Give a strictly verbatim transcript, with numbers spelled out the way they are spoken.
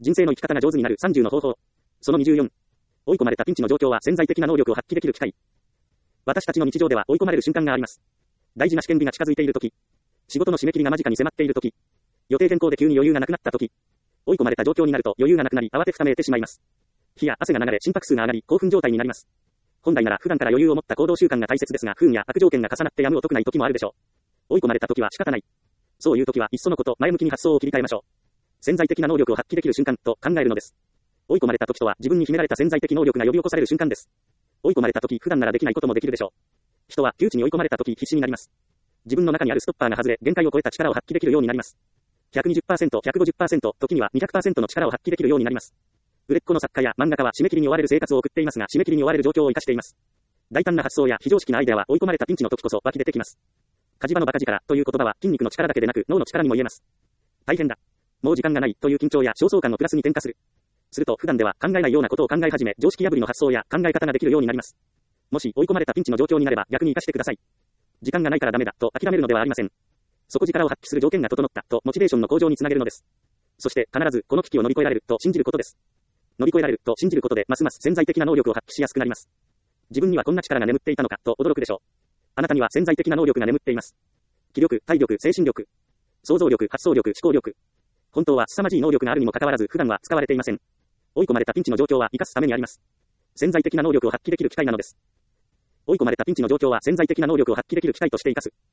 人生の生き方が上手になるさんじゅうの方法。そのにじゅうよん。追い込まれたピンチの状況は潜在的な能力を発揮できる機会。私たちの日常では追い込まれる瞬間があります。大事な試験日が近づいているとき、仕事の締め切りが間近に迫っているとき、予定変更で急に余裕がなくなったとき、追い込まれた状況になると余裕がなくなり慌てふためいてしまいます。火や汗が流れ心拍数が上がり興奮状態になります。本来なら普段から余裕を持った行動習慣が大切ですが不運や悪条件が重なってやむを得ない時もあるでしょう。追い込まれた時は仕方ない。そういう時はいっそのこと前向きに発想を切り替えましょう。潜在的な能力を発揮できる瞬間と考えるのです。追い込まれた時とは自分に秘められた潜在的能力が呼び起こされる瞬間です。追い込まれた時普段ならできないこともできるでしょう。人は窮地に追い込まれた時必死になります。自分の中にあるストッパーが外れ限界を超えた力を発揮できるようになります。ひゃくにじゅっパーセント、ひゃくごじゅっパーセント、時にはにひゃくパーセントの力を発揮できるようになります。売れっ子の作家や漫画家は締め切りに追われる生活を送っていますが締め切りに追われる状況を生かしています。大胆な発想や非常識なアイデアは追い込まれたピンチの時こそ湧き出てきます。火事場のバカ力という言葉は筋肉の力だけでなく脳の力にも言えます。大変だ。もう時間がないという緊張や焦燥感をプラスに転化する。すると普段では考えないようなことを考え始め常識破りの発想や考え方ができるようになります。もし追い込まれたピンチの状況になれば逆に活かしてください。時間がないからダメだと諦めるのではありません。底力を発揮する条件が整ったとモチベーションの向上につなげるのです。そして必ずこの危機を乗り越えられると信じることです。乗り越えられると信じることでますます潜在的な能力を発揮しやすくなります。自分にはこんな力が眠っていたのかと驚くでしょう。あなたには潜在的な能力が眠っています。気力、体力、精神力、想像力、発想力、思考力。本当は凄まじい能力があるにもかかわらず普段は使われていません。追い込まれたピンチの状況は生かすためにあります。潜在的な能力を発揮できる機会なのです。追い込まれたピンチの状況は潜在的な能力を発揮できる機会として生かす。